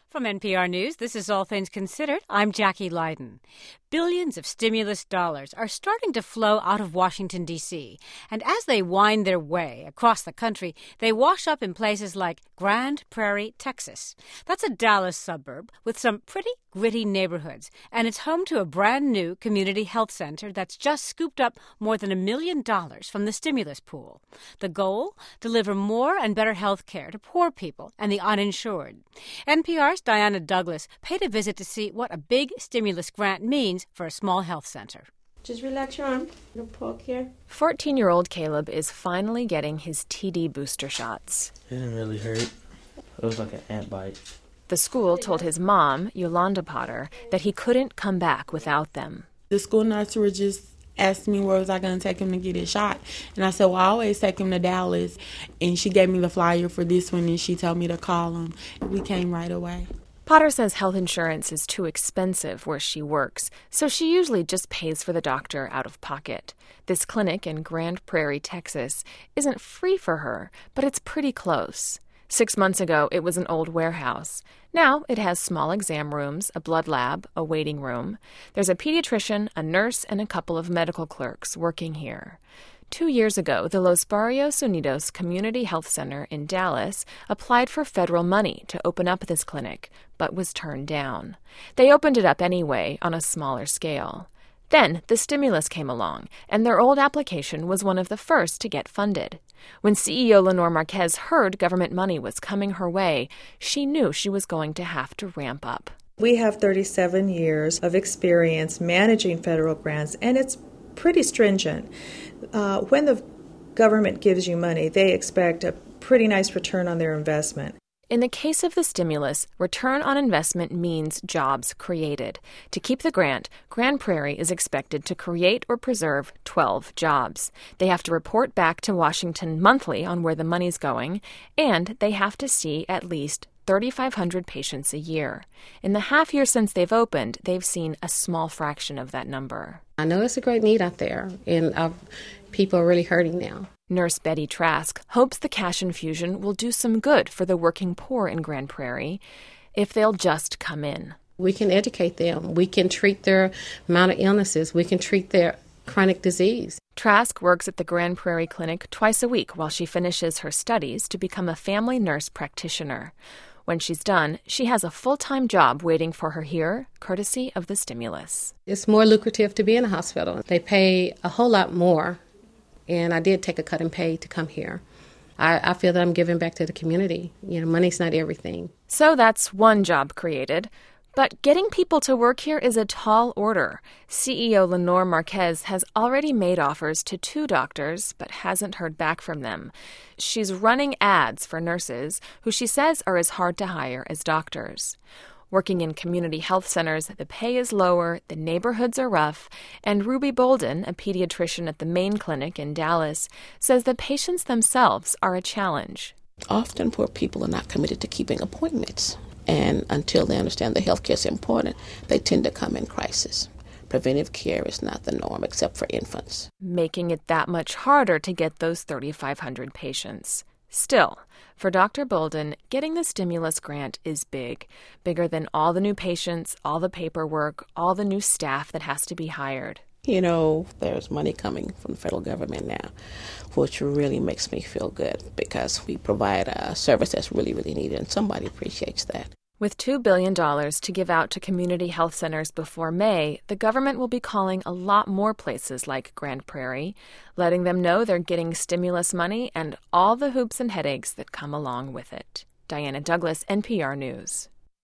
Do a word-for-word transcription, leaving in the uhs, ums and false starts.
From N P R News, this is All Things Considered. I'm Jackie Leiden. Billions of stimulus dollars are starting to flow out of Washington, D C, and as they wind their way across the country, they wash up in places like Grand Prairie, Texas. That's a Dallas suburb with some pretty gritty neighborhoods, and it's home to a brand new community health center that's just scooped up more than a million dollars from the stimulus pool. The goal? Deliver more and better health care to poor people and the uninsured. N P R's Diana Douglas paid a visit to see what a big stimulus grant means for a small health center. Just relax your arm. You'll poke here. fourteen-year-old Caleb is finally getting his T D booster shots. It didn't really hurt. It was like an ant bite. The school told his mom, Yolanda Potter, that he couldn't come back without them. The school nurse would just asked me where was I going to take him to get his shot. And I said, well, I always take him to Dallas. And she gave me the flyer for this one, and she told me to call him. We came right away. Potter says health insurance is too expensive where she works, so she usually just pays for the doctor out of pocket. This clinic in Grand Prairie, Texas, isn't free for her, but it's pretty close. Six months ago, it was an old warehouse. Now it has small exam rooms, a blood lab, a waiting room. There's a pediatrician, a nurse, and a couple of medical clerks working here. Two years ago, the Los Barrios Unidos Community Health Center in Dallas applied for federal money to open up this clinic, but was turned down. They opened it up anyway on a smaller scale. Then the stimulus came along, and their old application was one of the first to get funded. When C E O Lenore Marquez heard government money was coming her way, she knew she was going to have to ramp up. We have thirty-seven years of experience managing federal grants, and it's pretty stringent. Uh, when the government gives you money, they expect a pretty nice return on their investment. In the case of the stimulus, return on investment means jobs created. To keep the grant, Grand Prairie is expected to create or preserve twelve jobs. They have to report back to Washington monthly on where the money's going, and they have to see at least thirty-five hundred patients a year. In the half year since they've opened, they've seen a small fraction of that number. I know it's a great need out there, and uh, people are really hurting now. Nurse Betty Trask hopes the cash infusion will do some good for the working poor in Grand Prairie if they'll just come in. We can educate them. We can treat their amount of illnesses. We can treat their chronic disease. Trask works at the Grand Prairie Clinic twice a week while she finishes her studies to become a family nurse practitioner. When she's done, she has a full-time job waiting for her here, courtesy of the stimulus. It's more lucrative to be in a hospital. They pay a whole lot more, and I did take a cut in pay to come here. I, I feel that I'm giving back to the community. You know, money's not everything. So that's one job created. But getting people to work here is a tall order. C E O Lenore Marquez has already made offers to two doctors, but hasn't heard back from them. She's running ads for nurses, who she says are as hard to hire as doctors. Working in community health centers, the pay is lower, the neighborhoods are rough, and Ruby Bolden, a pediatrician at the Main Clinic in Dallas, says the patients themselves are a challenge. Often poor people are not committed to keeping appointments. And until they understand that health care is important, they tend to come in crisis. Preventive care is not the norm except for infants. Making it that much harder to get those thirty-five hundred patients. Still, for Doctor Bolden, getting the stimulus grant is big. Bigger than all the new patients, all the paperwork, all the new staff that has to be hired. You know, there's money coming from the federal government now, which really makes me feel good because we provide a service that's really, really needed, and somebody appreciates that. With two billion dollars to give out to community health centers before May, the government will be calling a lot more places like Grand Prairie, letting them know they're getting stimulus money and all the hoops and headaches that come along with it. Diana Douglas, N P R News.